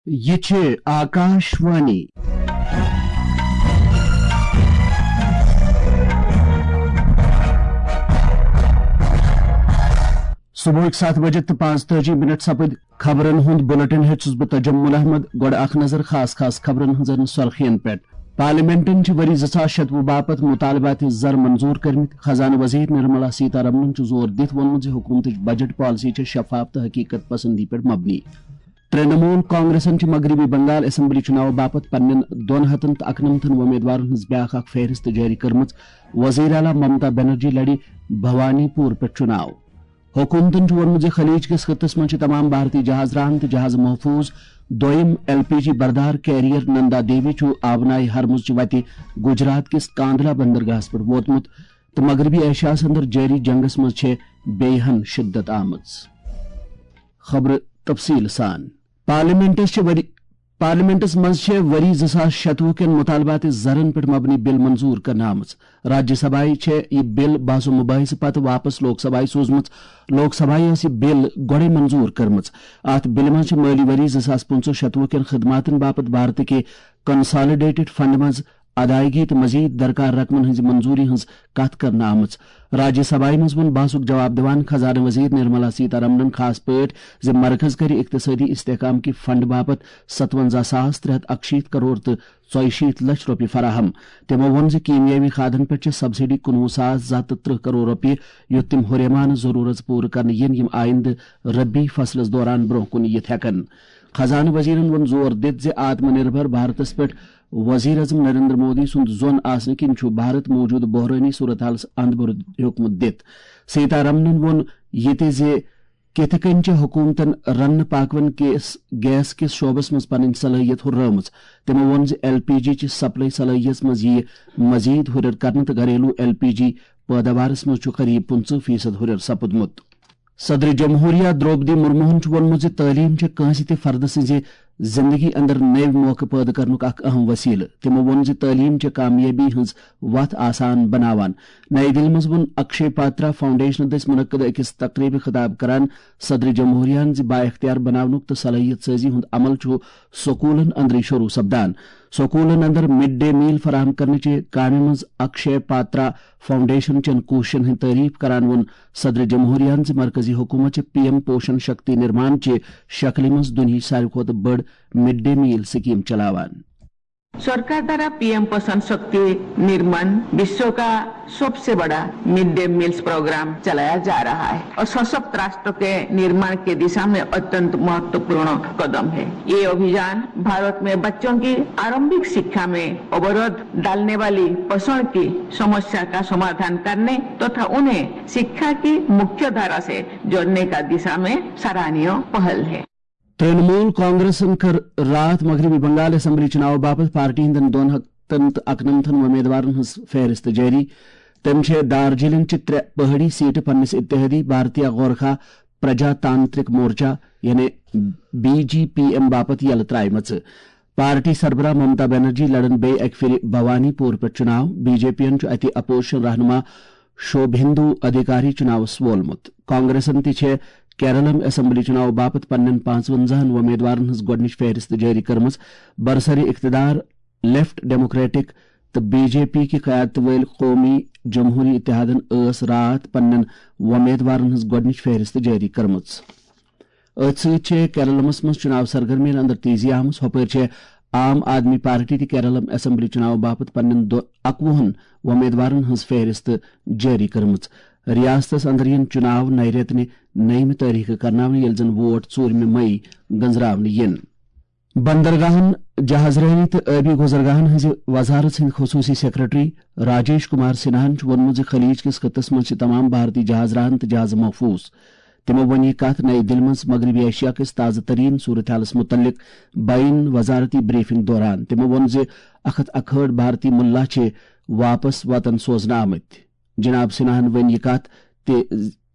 ये छे आकाशवाणी सुबह 7 बजे तो 5:30 सपद खबरन हुंद बुलेटिन हेचुस बह तजम्मुल अहमद गोड अख नजर खास खबरन हजन सुर्खियन पे पार्लियामेंटन वरी 2026 बापत मुतालबात जर मंजूर करमित खजाना वजीर निर्मला सीतारमण जोर दित वोनमुत हुकूमत बजट पॉलिसी शफाफ तो हकीकत पसंदी पे मबनी तृणमूल कांग्रेसन मगरबी बंगाल असेंबली चुनाव बापत पन्न 291 उम्मीदवार ब्याख फेहरिस्त जारी कर्म वजीर आला ममता बनर्जी लड़ी भवानीपुर पे चुनाव हुकूमतन वोनमुत खलीज किस खित्तस मं तमाम भारतीय जहाज रान तो जहाज महफूज दोयम LPG बरदार कैरियर नंदा देवी आवनाई हरमुज वति गुजरात किस कांदला बंदरगाह पर वोतमुत तो मगरबी एशियास अंदर जारी जंगस मज बेहन शिद्दत आमज खबर तफसील सान पार्लियामेंटस मज वरी 2026 के मुतालबात जरन पे मबनी बिल मंजूर करना आमज राज्यसभा यह बिल बासो मुबाहिस पत वापस लोकसभा सोजम लोकसभा बिल गोड़े मंजूर कर्म अत बिल मज माली वरी 2025-26 के खदमातन बापत भारत के कंसोलिडेटेड फंड मज अदायगी तो मजीद दरकार रकमन हज मंजूरी हज कत करना आमज राज्यसभा मज वन बासुक जवाब दिवान खजाना वजीर निर्मला सीतारमण खास पेट जे मरकज कर इक्तसादी इस्तेहकाम की फंड बापत 57,368 करोड़ तो 64 लाख रुपये फराहम तमो वोन जे कीमियावी खादन पे सब्सिडी 19,730 करोड़ रुपये युत तिम हुरेमान जरूरत पूर कर यम आइंद रबी फसलस दौरान ब्रोह कुन यथ हेकन खजाना वजीरन वन जोर दित जे आत्मनिर्भर भारतस पे वजीर अजम नरेंद्र मोदी सुंद जोन आसने किन भारत मौजूद बहरानी सूरत हाल अंद हुकूमत दित सीतारमन वोन ये जे किथ कन हुकूमतन रन पाकवन गैस किस शोबस मज पन सलाहियत हुर्रम तमो वोन LPG ची सप्लाई सलाहियत मज यह मजीद हुर कर तो घरेलू LPG पैदावारस मज करीब 50% हुर सपुदमुत सदर जमहूरिया द्रौपदी मुर्मू वोनमुत तालीम कंस ते फर्द सज जिंदगी अंदर नव मौके पैदा करनुक अहम वसील तमो वोन तालीम कामयाबी हज वत आसान बनावान नई दिल्ली मज वोन अक्षय पात्रा फाउंडेशन दस मुनक्कद अकिस तकरीब खिताब करान सदर जमहूरियान बाइख्तियार बनावनुक तो सलाहियत साजी हुंद अमल स्कूलन अंदर शुरू सपदान स्कूलन अंदर मिड डे मील फराहम करने काम मज अक्षय पात्रा फाउंडेशन चन कोशिशन हंद तारीफ करान वोन सदर जमहूरियान मरकजी हुकूमत PM पोषण शक्ति निर्माण चे शक्ल मज दुनिया सारी खोत बड़ मिड डे मील स्कीम चलावान सरकार द्वारा PM पोषण शक्ति निर्माण विश्व का सबसे बड़ा मिड डे मील्स प्रोग्राम चलाया जा रहा है और सशक्त राष्ट्र के निर्माण की दिशा में अत्यंत महत्वपूर्ण कदम है। ये अभियान भारत में बच्चों की आरंभिक शिक्षा में अवरोध डालने वाली पोषण की समस्या का समाधान करने तथा उन्हें शिक्षा की मुख्य धारा से जोड़ने का दिशा में सराहनीय पहल है। तृणमूल कांग्रेस कर रात मगरबी बंगाल असेंबली चुनाव बापत पार्टी हंदन 291 उम्मीदवार फेहरिस्त जारी तम दार्जिलिंग च पहाड़ी सीट पन्नस इत्तेहादी भारतीय गोरखा प्रजातांत्रिक मोर्चा यानी BGPM बापत यल त्रायमच पार्टी सरबराह ममता बनर्जी लड़न बे एक फिर भवानीपुर पर चुनाव BJP अति अपोजिशन रहनुमा शोभिंदु अधिकारी चुनाव वोलमुत कांग्रेसन ति केरलम असेंबली चुनाव बापत पन्न 55 उम्मीदवार गोडनिच फेहरिस्त जारी कर्मस बरसरी इख्तिदार लेफ्ट डेमोक्रेटिक तो BJP की क़यादत वल कौमी जमहूरी इत्तेहादन रात पन्न उम्मीदवार गोडनिच फेहरिस्त जारी कर्मस केरलमस मज चुनाव सरगर्मियन अंदर तेजी आमस होपर आम आदमी पार्टी ति केरलम असेंबली चुनाव बापत पन्न 21 उम्मीदवार फेहरिस्त जारी कर्मस रियासतस अंदर यन चुनाव नई रेतने नईम तारीख करनावन यल जन वोट 4 मई गंजरावन यन बंदरगाहन जहाजरानी तो आबी गुजरगाहन हज वजारत हिंद खसूसी सेक्रेटरी राजेश कुमार सिन्हान वोनमुत खलीज किस खित्तस मज तमाम भारतीय जहाजरान तो जहाज महफूज तमो वन यह कथ नई दिल्ली मज मगरबी एशिया किस ताज़ा तरीन सूरत हालस मुतल्लिक बैन वजारती ब्रीफिंग दौरान तमो वोन जे 1 भारतीय मुल्ला वापस वतन सोजना आमत जनाब सिन्हान वन यह कथ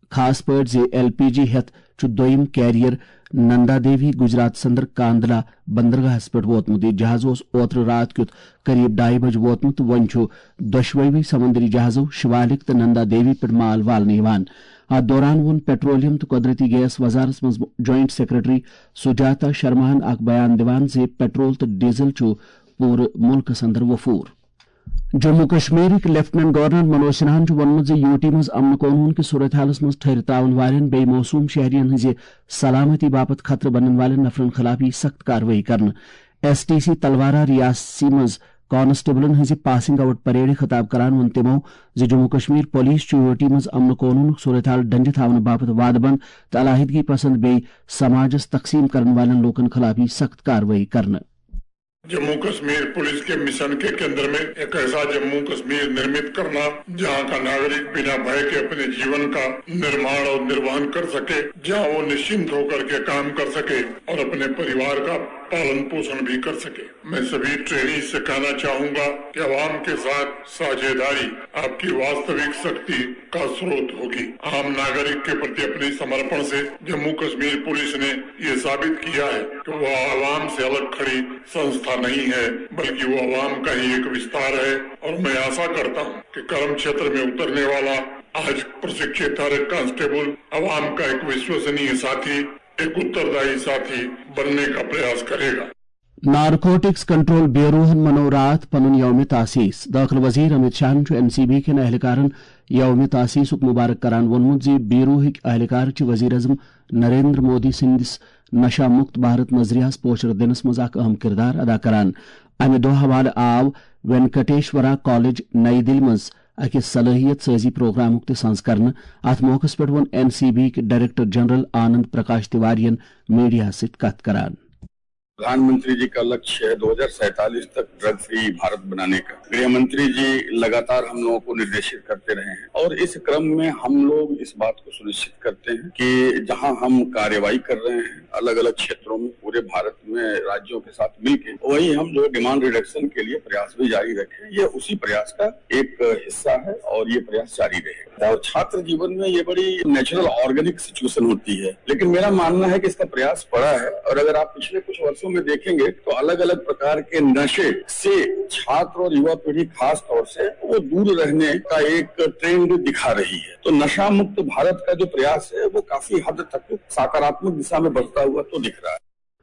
खास पट जे LPG हेथ दोयम कैरियर नंदा देवी गुजरात संदर कांदला बंदरगाहस पे वोतमुत। यह जहाज ओत्र रात क्युत करीब 2:30 बजे वोतमुत। वन दोशवई समंदरी जहाजों शिवालिक तो नंदा देवी पे माल वालने अत दौरान वोन पेट्रोलियम तो कुदरती गैस वजारत मज जॉइंट सेक्रेटरी सुजाता शर्माहन अख बयान दिवान जे पेट्रोल तो डीजल पूरे मुल्क अंदर वफूर। जम्मू कश्मीर लेफ्टिनेंट गवर्नर मनोज सिन्हान वोनमुत यूटी मज अमन कानून कि सूरत हालस मज ठहर तावन वालेन बे मौसूम शहरियन हज सलामती बापत खतरे बनने वाले नफरन खिलाफ सख्त कार्रवाई करन। STC तलवारा रियासी मज कांस्टेबलन हज पासिंग आउट परेड खिताब करान वोन तमो जम्मू कश्मीर पुलिस यूटी मज अमन कानून सूरत हाल डंज थावन बापत वादबंद तो अलाहिदगी पसंद बे समाजस तकसीम करने वाले लोकन खिलाफ सख्त कार्रवाई करन। जम्मू कश्मीर पुलिस के मिशन के केंद्र में एक ऐसा जम्मू कश्मीर निर्मित करना जहां का नागरिक बिना भय के अपने जीवन का निर्माण और निर्वहन कर सके, जहां वो निश्चिंत होकर के काम कर सके और अपने परिवार का पालन पोषण भी कर सके। मैं सभी ट्रेनी से कहना चाहूंगा कि आवाम के साथ साझेदारी आपकी वास्तविक शक्ति का स्रोत होगी। आम नागरिक के प्रति अपने समर्पण से जम्मू कश्मीर पुलिस ने ये साबित किया है कि वो आवाम से अलग खड़ी संस्था नहीं है, बल्कि वो आवाम का ही एक विस्तार है। और मैं आशा करता हूँ कि कर्म क्षेत्र में उतरने वाला आज प्रशिक्षित हर एक कांस्टेबल आवाम का एक विश्वसनीय साथी, एक उत्तरदायी साथी बनने का प्रयास करेगा। नारकोटिक्स कंट्रोल ब्यूरो मनो रात पनुन यौम तासीस। दाखिल वजीर अमित शाह NCB के अहलकारन यौम तासीस मुबारक करान वोनमुत जे ब्यूरो अहलकार वजीर अजम नरेंद्र मोदी सिंदिस नशा मुक्त भारत नजरियास पोचर दिनस मज अहम किरदार अदा करान। अमे दो हवाले आव वेंकटेश्वरा कॉलेज नई दिल्ली मज अकिस सलाहियत साजी प्रोग्राम संज कर। अत मौके पे वो NCB के डायरेक्टर जनरल आनंद प्रकाश तिवारियन मीडिया से कत करान। प्रधानमंत्री जी का लक्ष्य है 2047 तक ड्रग फ्री भारत बनाने का। गृह मंत्री जी लगातार हम लोगों को निर्देशित करते रहे हैं और इस क्रम में हम लोग इस बात को सुनिश्चित करते हैं कि जहां हम कार्यवाही कर रहे हैं अलग अलग क्षेत्रों में पूरे भारत में राज्यों के साथ मिलकर, वही हम जो डिमांड रिडक्शन के लिए प्रयास भी जारी रखें। ये उसी प्रयास का एक हिस्सा है और ये प्रयास जारी रहेगा। और छात्र जीवन में ये बड़ी नेचुरल ऑर्गेनिक सिचुएशन होती है, लेकिन मेरा मानना है कि इसका प्रयास बड़ा है। और अगर आप पिछले कुछ वर्षों में देखेंगे तो अलग अलग प्रकार के नशे से छात्र और युवा पीढ़ी खास तौर से वो दूर रहने का एक ट्रेंड दिखा रही है। तो नशा मुक्त भारत का जो प्रयास है वो काफी हद तक सकारात्मक दिशा में बढ़ता हुआ तो दिख रहा है।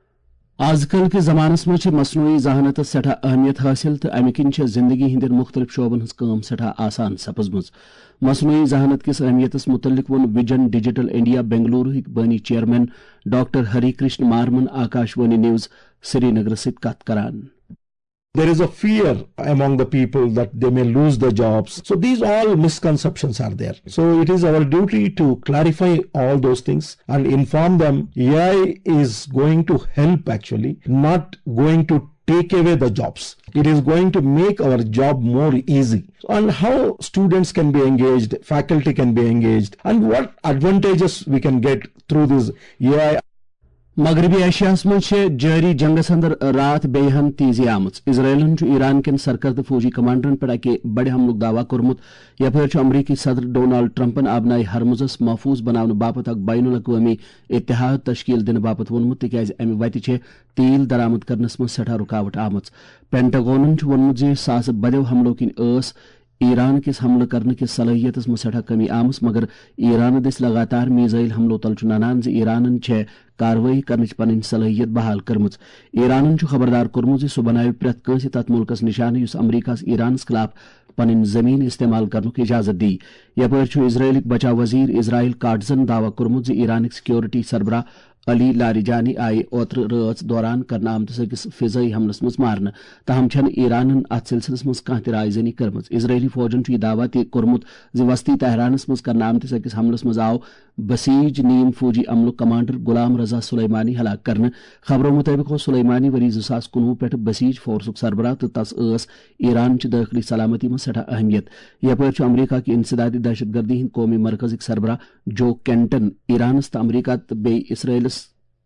आजकल के जमानस में मसनूई जहानत सठा अहमियत हासिल तो अमे किन जिंदगी हिंद मुख्तलिफ शोबन हज काम सठा आसान सपजमज। मसनूई जहानत किस अहमियतस मुतल्लिक वोन विजन डिजिटल इंडिया बेंगलुरु बानी चेयरमैन डॉक्टर हरिकृष्ण मारमन आकाशवाणी न्यूज श्रीनगर से कत करान। There is a fear among the people that they may lose their jobs. So these all misconceptions are there. So it is our duty to clarify all those things and inform them AI is going to help actually, not going to take away the jobs. It is going to make our job more easy. And how students can be engaged, faculty can be engaged, and what advantages we can get through this AI. मगरबी एशियास में जारी जंगस अंदर रात बेहन तेजी आमच। इजराइलन Iran के सरकर्द फौजी कमांडरन पे अके बड़े हमलुक दावा कोरमुत। यपर अमरीकी सदर डोनाल्ड ट्रंपन आबनाई हरमुजस महफूज बनाने बापत अक बैनुल अक़वामी इत्तेहाद तश्कील दिन बापत वोनमुत तिक्याज अमे वति तेल दरामद करनस में सठा रुकावट आमच। पेंटागोनन वोनमुत जे सास बदेव हमलों किन अस ईरान किस हमला करने की सलाहियत में सठा कमी आमस, मगर ईरान दिस लगातार मीज़ाइल हमलों तल नानान ईरान कार्रवाई करने पन सलाहियत बहाल कर्मच। ईरान खबरदार कोर्मुत सह बनाव प्रेत कंस तथ मुल्कस निशान युस अमरीका ईरान खिलाफ पन जमीन इस्तेमाल करनुक इजाजत दी। यपर इजराइलिक बचाव वजीर इजराइल काटजन दावा कोर्मुत ईरानिक सिक्योरिटी सरबराह अली लारिजानी आय ओत्र रात दौरान करना आमतस अकिस फिजाई हमलस मज मारन, तहम छन ईरानन अत सिलसिलस मज कह रायजनी करमच। इजरायली फौजन यह दावा कोर्मुत वस्ती तहरानस मज करना आमतस अकिस हमलस मज आव बसीज नीम फौजी अमल कमांडर गुलाम रजा सुलेमानी हलाक करन। खबरों मुताबिक हो सुलेमानी वरी 2019 पे बसीज फोर्सुक सरबराह तो तस ईरान दाखिली सलामती में सठा अहमियत। यपर अमरीका की इंसदादी दहशतगर्दी हिंद कौमी मरकजिक सरबराह जो केंटन ईरानस तो अमरीका बे इसराइलस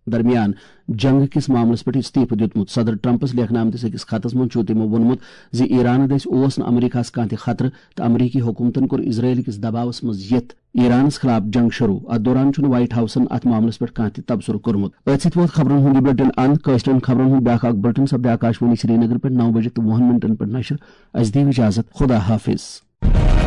درمیان جنگ کس معاملس پہ استعفہ دیتمت صدر ٹرمپس لیکھن آمتس أکس خطس من تمو وونمت زِ ایران دٔسۍ اوس نہٕ امریکہس کانٛہہ تہِ خطرٕ تہٕ امریکی حکومتن کوٚر اسرائیل کس دباوس منٛز یِتھ ایرانس خلاف جنگ شروع. ات دوران چھُنہٕ وائٹ ہاؤسن ات معاملس پہ کانٛہہ تہِ تبصرٕ کوٚرمُت. أتھۍ سۭتۍ ووت خبرن ہُنٛد یہِ بُلٹن اند. کٲشرٮ۪ن خبرن ہُنٛد بیٛاکھ اکھ بُلٹن سپدِ آکاشوانی سری نگر پٮ۪ٹھ 9:20 پٮ۪ٹھ 10 پٮ۪ٹھ. اَسہِ دِیِو اِجازت. خدا حافظ.